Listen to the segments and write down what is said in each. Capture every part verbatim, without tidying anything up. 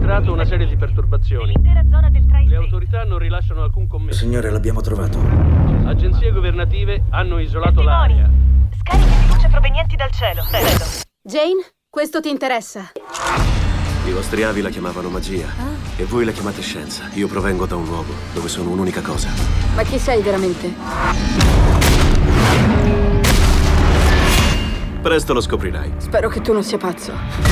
registrato una serie di perturbazioni. Le autorità non rilasciano alcun commento. Signore, l'abbiamo trovato. Agenzie governative hanno isolato l'area. Scariche di luce provenienti dal cielo. cielo. Jane, questo ti interessa? I vostri avi la chiamavano magia. Ah. E voi la chiamate scienza. Io provengo da un luogo dove sono un'unica cosa. Ma chi sei veramente? Presto lo scoprirai. Spero che tu non sia pazzo.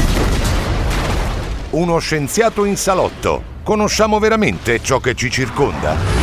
Uno scienziato in salotto. Conosciamo veramente ciò che ci circonda?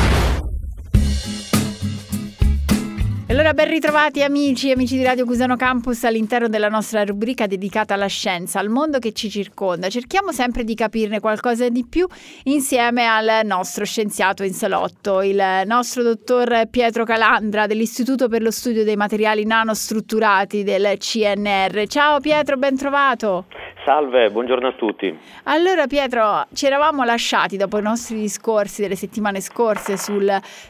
Allora, ben ritrovati amici e amici di Radio Cusano Campus all'interno della nostra rubrica dedicata alla scienza, al mondo che ci circonda. Cerchiamo sempre di capirne qualcosa di più insieme al nostro scienziato in salotto, il nostro dottor Pietro Calandra dell'Istituto per lo Studio dei Materiali Nanostrutturati del C N R. Ciao Pietro, ben trovato. Salve, buongiorno a tutti. Allora Pietro, ci eravamo lasciati dopo i nostri discorsi delle settimane scorse sul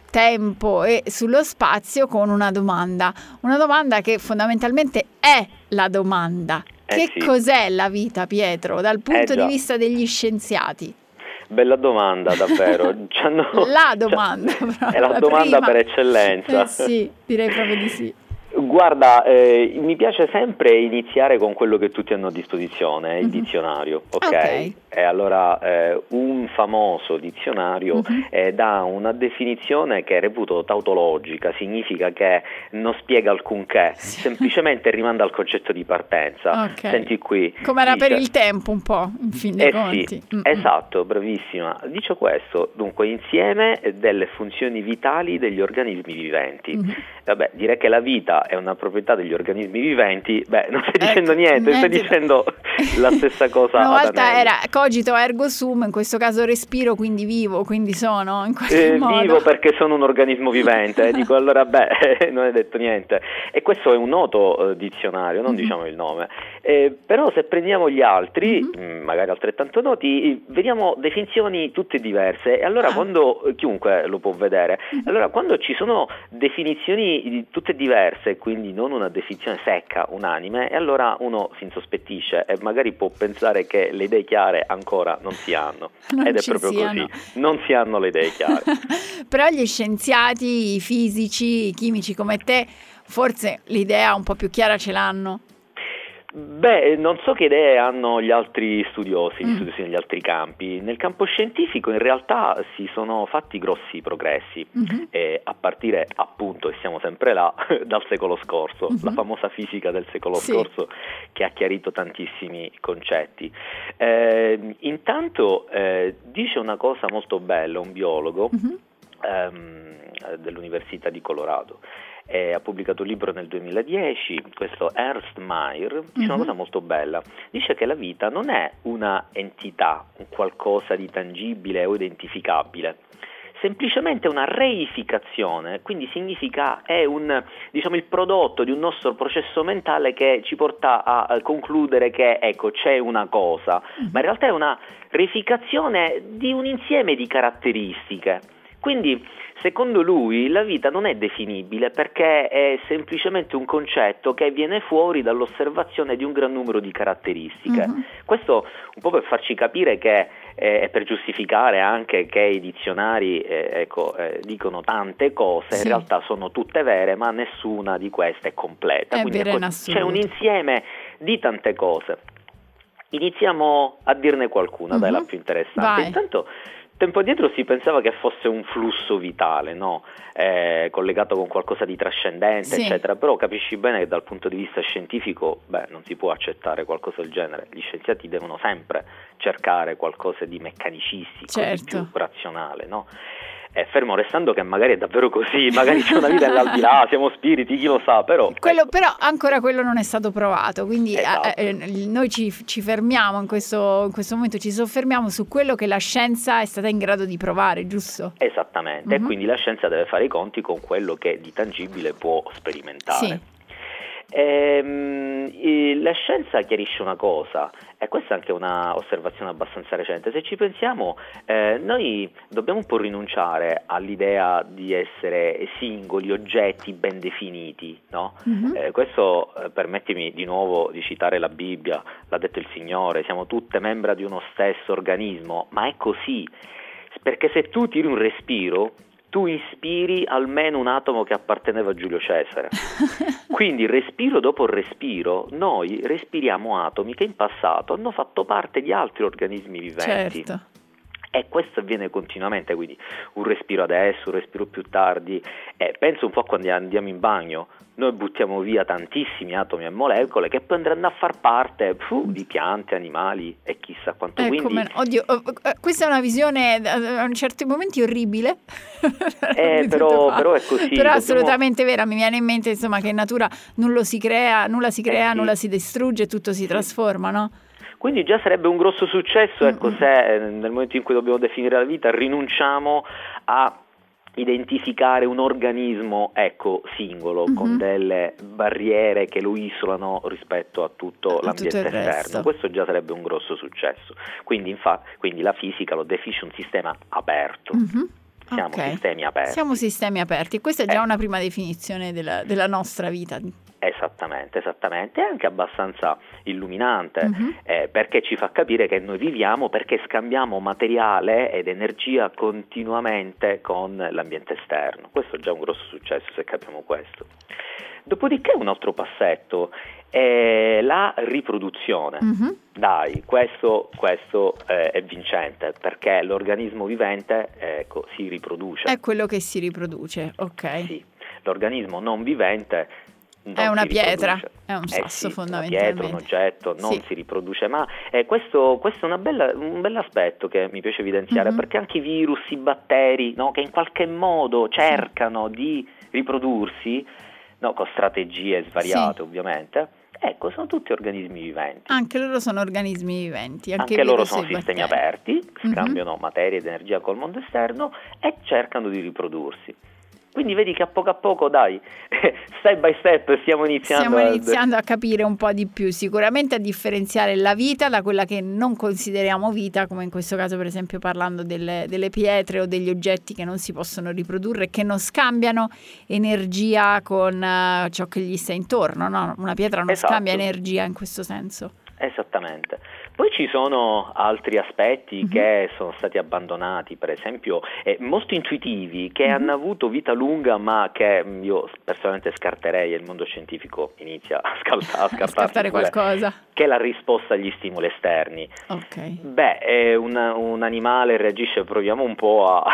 tempo e sullo spazio con una domanda, una domanda che fondamentalmente è la domanda. Eh che sì. Cos'è la vita, Pietro, dal punto Eh di già. vista degli scienziati? Bella domanda, davvero. C'hanno... La domanda. C'ha... È la domanda prima. per eccellenza. Eh sì, direi proprio di sì. Guarda, eh, mi piace sempre iniziare con quello che tutti hanno a disposizione, il Mhm. dizionario, ok? Ok. E allora eh, un famoso dizionario Mhm. eh, dà una definizione che reputo tautologica, significa che non spiega alcunché, Sì. semplicemente rimanda al concetto di partenza. Ok. Senti qui. Come era per dice- il tempo un po', in fin dei Eh conti. sì, Mm-mm. esatto, bravissima. Dice questo, dunque, insieme delle funzioni vitali degli organismi viventi. Mhm. Vabbè, dire che la vita è una proprietà degli organismi viventi, beh, non stai dicendo Ecco, niente, stai niente. dicendo la stessa cosa Una ad volta anello. era cogito ergo sum, in questo caso respiro, quindi vivo, quindi sono in qualche Eh, modo. vivo perché sono un organismo vivente, dico allora beh, non hai detto niente. E questo è un noto eh, dizionario, non Mhm. diciamo il nome. Eh, però se prendiamo gli altri, Mhm. mh, magari altrettanto noti, vediamo definizioni tutte diverse. E allora Ah. quando, chiunque lo può vedere, Mhm. allora quando ci sono definizioni di- tutte diverse, quindi non una definizione secca, unanime, e allora uno si insospettisce e magari può pensare che le idee chiare ancora non si hanno. Non Ed è ci proprio siano. così, non si hanno le idee chiare. Però gli scienziati, i fisici, i chimici come te, forse l'idea un po' più chiara ce l'hanno. Beh, non so che idee hanno gli altri studiosi, gli Mm. studiosi negli altri campi. Nel campo scientifico in realtà si sono fatti grossi progressi, Mhm. eh, a partire appunto, e siamo sempre là, dal secolo scorso, Mhm. la famosa fisica del secolo Sì. scorso che ha chiarito tantissimi concetti. Eh, intanto eh, dice una cosa molto bella un biologo Mhm. ehm, dell'Università di Colorado. Eh, ha pubblicato un libro nel duemiladieci, questo Ernst Mayr, dice una Mhm. cosa molto bella, dice che la vita non è una entità, un qualcosa di tangibile o identificabile, semplicemente una reificazione, quindi significa è un, diciamo, il prodotto di un nostro processo mentale che ci porta a, a concludere che ecco c'è una cosa, ma in realtà è una reificazione di un insieme di caratteristiche. Quindi, secondo lui, la vita non è definibile perché è semplicemente un concetto che viene fuori dall'osservazione di un gran numero di caratteristiche. Mhm. Questo un po' per farci capire che eh, e per giustificare anche che i dizionari eh, ecco, eh, dicono tante cose, Sì. in realtà sono tutte vere, ma nessuna di queste è completa. È Quindi vera ecco, in c'è un assoluto. insieme di tante cose. Iniziamo a dirne qualcuna, dai, Mhm. la più interessante. Vai. Intanto, tempo addietro si pensava che fosse un flusso vitale, no? Eh, collegato con qualcosa di trascendente, Sì. eccetera, però capisci bene che dal punto di vista scientifico, beh, non si può accettare qualcosa del genere. Gli scienziati devono sempre cercare qualcosa di meccanicistico, Certo. di più razionale, no? Eh, fermo restando che magari è davvero così, magari c'è una vita nell'aldilà, siamo spiriti, chi lo sa, però Quello, ecco. però ancora quello non è stato provato, quindi Esatto. eh, eh, noi ci, ci fermiamo in questo, in questo momento, ci soffermiamo su quello che la scienza è stata in grado di provare, giusto? Esattamente, Mhm. e quindi la scienza deve fare i conti con quello che di tangibile può sperimentare. Sì. Ehm, eh, la scienza chiarisce una cosa, E questa è anche una osservazione abbastanza recente. Se ci pensiamo, eh, noi dobbiamo un po' rinunciare all'idea di essere singoli oggetti ben definiti, no? Mm-hmm. Eh, questo eh, permettimi di nuovo di citare la Bibbia, l'ha detto il Signore, siamo tutte membra di uno stesso organismo, ma è così, perché se tu tiri un respiro, tu ispiri almeno un atomo che apparteneva a Giulio Cesare. Quindi respiro dopo respiro noi respiriamo atomi che in passato hanno fatto parte di altri organismi viventi. Certo. E questo avviene continuamente, quindi un respiro adesso, un respiro più tardi. Eh, penso un po' quando andiamo in bagno, noi buttiamo via tantissimi atomi e molecole che poi andranno a far parte fu, di piante, animali e chissà quanto. Eh, quindi come, oddio, oh, questa è una visione a certi momenti orribile. Eh, però, però è così. Però è assolutamente vera, mi viene in mente insomma che in natura nulla si crea, nulla si crea, eh sì. nulla si distrugge, tutto si trasforma, no? Quindi già sarebbe un grosso successo, ecco, mm-hmm. se nel momento in cui dobbiamo definire la vita rinunciamo a identificare un organismo, ecco, singolo, mm-hmm. con delle barriere che lo isolano rispetto a tutto a l'ambiente tutto esterno. Questo già sarebbe un grosso successo. Quindi, infatti, quindi la fisica lo definisce un sistema aperto. Mm-hmm. Siamo okay. sistemi aperti. Siamo sistemi aperti. Questa è già eh. una prima definizione della, della nostra vita. Esattamente, esattamente, è anche abbastanza illuminante, mm-hmm. eh, perché ci fa capire che noi viviamo perché scambiamo materiale ed energia continuamente con l'ambiente esterno. Questo è già un grosso successo se capiamo questo. Dopodiché un altro passetto è la riproduzione. Mm-hmm. Dai, questo, questo eh, è vincente, perché l'organismo vivente ecco, si riproduce. È quello che si riproduce, ok. Sì, l'organismo non vivente non è una pietra, riproduce. È un sasso eh sì, fondamentalmente. Una pietra, un oggetto, non sì. si riproduce, ma eh, questo, questo è una bella, un bell'aspetto che mi piace evidenziare, mm-hmm. perché anche i virus, i batteri, no, che in qualche modo cercano sì. di riprodursi, no, con strategie svariate sì. ovviamente, ecco, sono tutti organismi viventi. Anche loro sono organismi viventi. Anche, anche loro sono sistemi batteri. aperti, scambiano mm-hmm. materia ed energia col mondo esterno e cercano di riprodursi. Quindi vedi che a poco a poco, dai, step by step stiamo iniziando, stiamo iniziando a... a capire un po' di più, sicuramente a differenziare la vita da quella che non consideriamo vita, come in questo caso per esempio parlando delle, delle pietre o degli oggetti che non si possono riprodurre, che non scambiano energia con uh, ciò che gli sta intorno, no? Una pietra non esatto. scambia energia in questo senso. Esattamente. Poi ci sono altri aspetti mm-hmm. che sono stati abbandonati, per esempio eh, molto intuitivi, che mm-hmm. hanno avuto vita lunga, ma che io personalmente scarterei, e il mondo scientifico inizia a, scalta, a scartare qualcosa, che è la risposta agli stimoli esterni. Okay. Beh, eh, un, un animale reagisce, proviamo un po' a,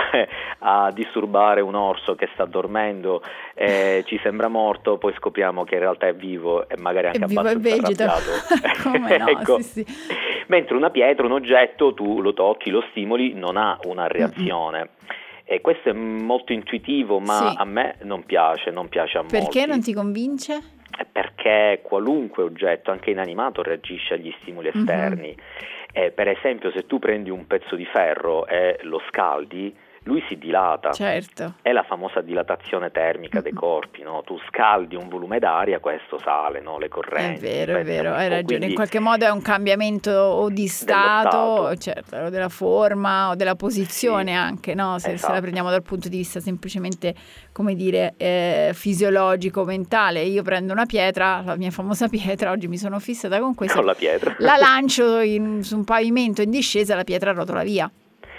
a disturbare un orso che sta dormendo, eh, ci sembra morto, poi scopriamo che in realtà è vivo e magari anche è vivo abbastanza arrabbiato. Come no, ecco. sì, sì. Mentre una pietra, un oggetto, tu lo tocchi, lo stimoli, non ha una reazione. Mm-hmm. E questo è molto intuitivo, ma sì. a me non piace, non piace a molti. Perché non ti convince? Perché qualunque oggetto, anche inanimato, reagisce agli stimoli esterni. Mm-hmm. Eh, per esempio, se tu prendi un pezzo di ferro e lo scaldi, lui si dilata. Certo. È la famosa dilatazione termica dei corpi, no? Tu scaldi un volume d'aria, questo sale, no? Le correnti. È vero, è vero, hai ragione. Quindi, in qualche modo è un cambiamento o di stato, stato. certo, o della forma o della posizione sì. anche, no? Se, esatto. se la prendiamo dal punto di vista semplicemente, come dire, eh, fisiologico, mentale. Io prendo una pietra, la mia famosa pietra, oggi mi sono fissata con questa. Con la pietra. La lancio in, su un pavimento in discesa, la pietra rotola via.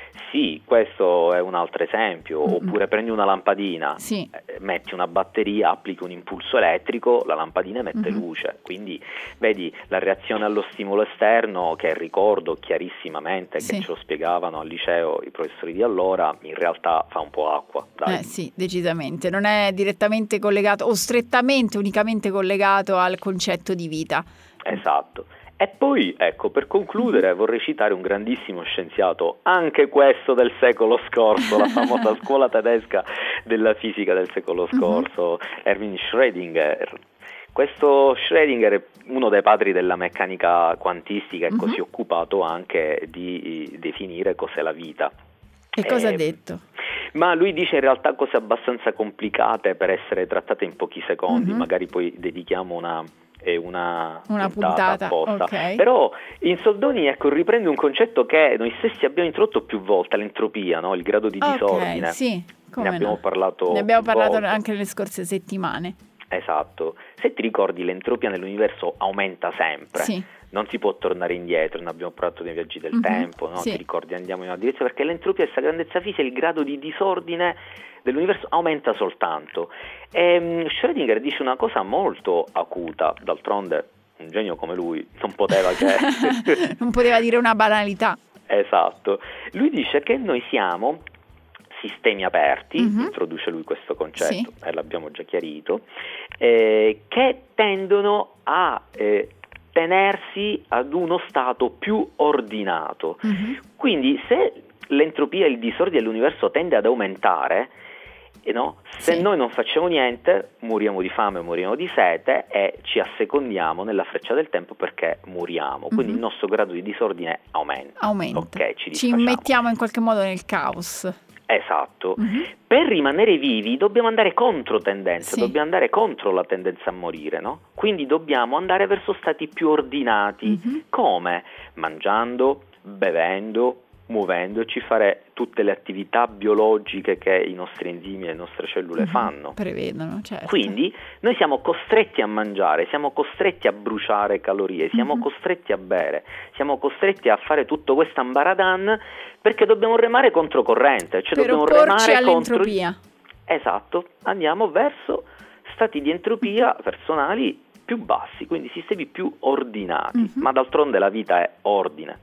Sì, questo è un altro esempio. Mm-hmm. Oppure prendi una lampadina, sì. eh, metti una batteria, applichi un impulso elettrico, la lampadina emette mm-hmm. luce. Quindi vedi la reazione allo stimolo esterno, che ricordo chiarissimamente sì. che ce lo spiegavano al liceo i professori di allora, in realtà fa un po' acqua. Dai. Eh sì, decisamente. Non è direttamente collegato o strettamente, unicamente collegato al concetto di vita. Esatto. E poi, ecco, per concludere vorrei citare un grandissimo scienziato, anche questo del secolo scorso, la famosa scuola tedesca della fisica del secolo scorso, uh-huh. Erwin Schrödinger. Questo Schrödinger è uno dei padri della meccanica quantistica e uh-huh. così occupato anche di definire cos'è la vita. E cosa eh, ha detto? Ma lui dice in realtà cose abbastanza complicate per essere trattate in pochi secondi, uh-huh. magari poi dedichiamo una... è una, una puntata, puntata apposta. Okay. Però in soldoni, ecco, riprende un concetto che noi stessi abbiamo introdotto più volte, l'entropia, no? Il grado di okay, disordine. Sì, come ne abbiamo no. parlato ne abbiamo parlato volte. anche nelle scorse settimane. Esatto. Se ti ricordi, l'entropia nell'universo aumenta sempre. Sì. Non si può tornare indietro, ne abbiamo parlato nei viaggi del mm-hmm, tempo, no? Sì. Ti ricordi, andiamo in una direzione, perché l'entropia, questa grandezza fisica, il grado di disordine dell'universo aumenta soltanto. E Schrödinger dice una cosa molto acuta, d'altronde un genio come lui non poteva che... non poteva dire una banalità. Esatto. Lui dice che noi siamo sistemi aperti, mm-hmm. introduce lui questo concetto, sì. e l'abbiamo già chiarito, eh, che tendono a eh, tenersi ad uno stato più ordinato. Mm-hmm. Quindi se l'entropia e il disordine dell'universo tende ad aumentare, eh no? se sì. noi non facciamo niente, moriamo di fame, moriamo di sete e ci assecondiamo nella freccia del tempo perché moriamo. Quindi mm-hmm. il nostro grado di disordine aumenta. Aumenta. Okay, ci, ci mettiamo in qualche modo nel caos. Esatto. Mm-hmm. Per rimanere vivi dobbiamo andare contro tendenza, sì. dobbiamo andare contro la tendenza a morire, no? Quindi dobbiamo andare verso stati più ordinati. Mm-hmm. Come? Mangiando, bevendo, muovendoci, fare tutte le attività biologiche che i nostri enzimi e le nostre cellule mm-hmm. fanno. Prevedono, certo. Quindi noi siamo costretti a mangiare, siamo costretti a bruciare calorie, siamo mm-hmm. costretti a bere, siamo costretti a fare tutto questo ambaradan perché dobbiamo remare controcorrente, cioè per dobbiamo opporci remare all'entropia. contro... Esatto, andiamo verso stati di entropia personali più bassi, quindi sistemi più ordinati, mm-hmm. ma d'altronde la vita è ordine.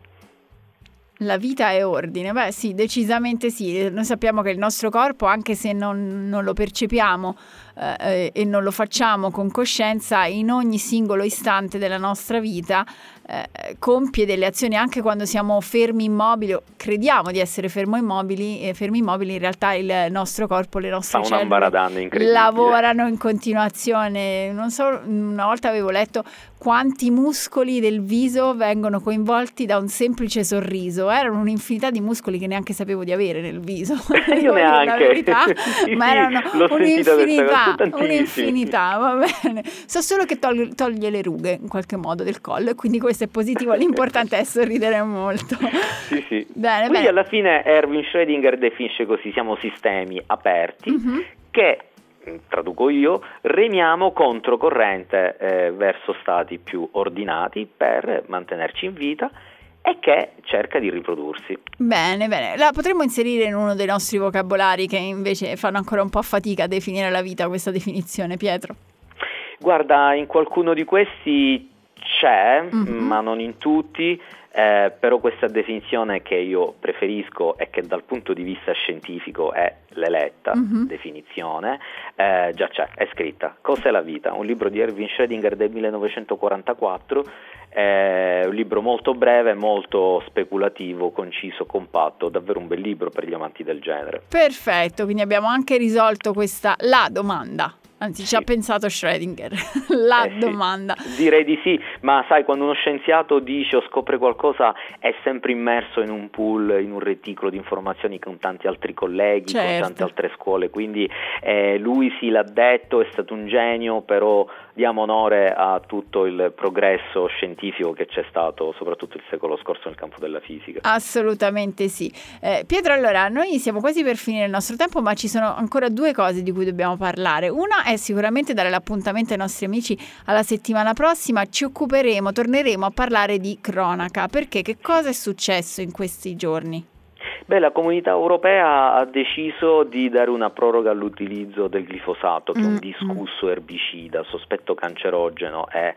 La vita è ordine, beh sì, decisamente sì, noi sappiamo che il nostro corpo, anche se non, non lo percepiamo eh, e non lo facciamo con coscienza, in ogni singolo istante della nostra vita eh, compie delle azioni, anche quando siamo fermi immobili, o crediamo di essere fermo immobili, e fermi immobili in realtà il nostro corpo, le nostre Fa cellule lavorano in continuazione. Non so, una volta avevo letto quanti muscoli del viso vengono coinvolti da un semplice sorriso. Erano un'infinità di muscoli che neanche sapevo di avere nel viso. Io neanche. La verità, sì, ma erano l'ho un'infinità, cosa, un'infinità, va bene. So solo che toglie, toglie le rughe in qualche modo del collo, e quindi questo è positivo. L'importante è sorridere molto. Sì, sì. Bene, quindi bene. alla fine Erwin Schrödinger definisce così: siamo sistemi aperti mm-hmm. che, traduco io, remiamo controcorrente eh, verso stati più ordinati per mantenerci in vita e che cerca di riprodursi. Bene, bene. La potremmo inserire in uno dei nostri vocabolari che invece fanno ancora un po' fatica a definire la vita, questa definizione, Pietro? Guarda, in qualcuno di questi c'è, mm-hmm. ma non in tutti. Eh, però questa definizione che io preferisco e che dal punto di vista scientifico è l'eletta mm-hmm. definizione, eh, già c'è, è scritta. Cos'è la vita? Un libro di Erwin Schrödinger del millenovecentoquarantaquattro, eh, un libro molto breve, molto speculativo, conciso, compatto, davvero un bel libro per gli amanti del genere. Perfetto, quindi abbiamo anche risolto questa la domanda. Anzi, sì. ci ha pensato Schrödinger, la eh, domanda. Sì. Direi di sì, ma sai, quando uno scienziato dice o scopre qualcosa è sempre immerso in un pool, in un reticolo di informazioni con tanti altri colleghi, certo. con tante altre scuole, quindi eh, lui sì l'ha detto, è stato un genio, però diamo onore a tutto il progresso scientifico che c'è stato, soprattutto il secolo scorso nel campo della fisica. Assolutamente sì. Eh, Pietro, allora, noi siamo quasi per finire il nostro tempo, ma ci sono ancora due cose di cui dobbiamo parlare. Una è sicuramente dare l'appuntamento ai nostri amici alla settimana prossima. Ci occuperemo, torneremo a parlare di cronaca, perché che cosa è successo in questi giorni? Beh, la comunità europea ha deciso di dare una proroga all'utilizzo del glifosato, che mm, è un discusso erbicida, sospetto cancerogeno. È,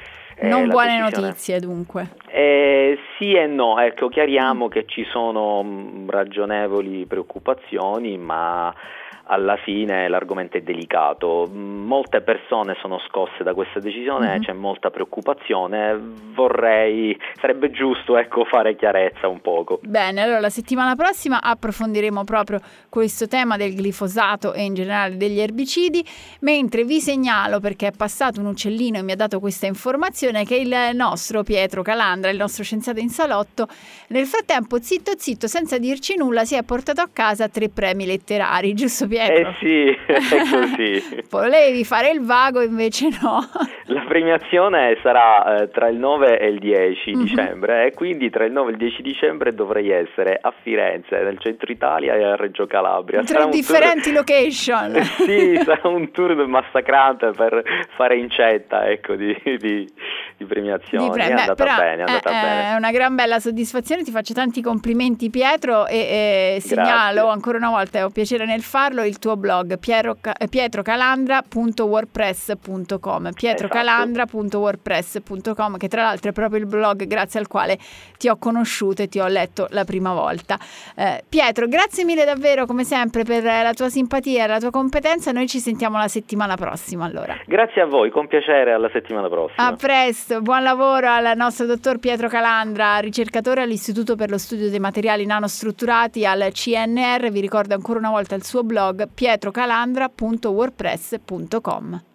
è non buone decisione. Notizie, dunque. Eh, sì e no, ecco, chiariamo mm. che ci sono mh, ragionevoli preoccupazioni, ma alla fine l'argomento è delicato. Molte persone sono scosse da questa decisione, mm-hmm. c'è molta preoccupazione. Vorrei, sarebbe giusto, ecco, fare chiarezza un poco. Bene, allora la settimana prossima approfondiremo proprio questo tema del glifosato e in generale degli erbicidi, mentre vi segnalo, perché è passato un uccellino e mi ha dato questa informazione, che il nostro Pietro Calandra, il nostro scienziato in salotto, nel frattempo zitto zitto senza dirci nulla si è portato a casa tre premi letterari, giusto Pietro. Eh sì, è così. Volevi fare il vago, invece no. La premiazione sarà eh, tra il nove e il dieci Mm-hmm. dicembre e quindi tra il nove e il dieci dicembre dovrei essere a Firenze, nel centro Italia e a Reggio Calabria. Tre differenti tour... location. Sì, sarà un tour massacrante per fare incetta, ecco, di, di, di premiazioni. Di pre- è andata Beh, però bene, è andata è, bene. È una gran bella soddisfazione, ti faccio tanti complimenti Pietro e, e segnalo ancora una volta, è un piacere nel farlo, il tuo blog piero, pietrocalandra punto wordpress punto com pietrocalandra punto wordpress punto com, che tra l'altro è proprio il blog grazie al quale ti ho conosciuto e ti ho letto la prima volta. eh, Pietro, grazie mille davvero come sempre per la tua simpatia e la tua competenza. Noi ci sentiamo la settimana prossima allora. Grazie a voi, con piacere, alla settimana prossima. A presto, buon lavoro al nostro dottor Pietro Calandra, ricercatore all'Istituto per lo Studio dei Materiali Nanostrutturati al C N R. Vi ricordo ancora una volta il suo blog pietrocalandra punto wordpress punto com.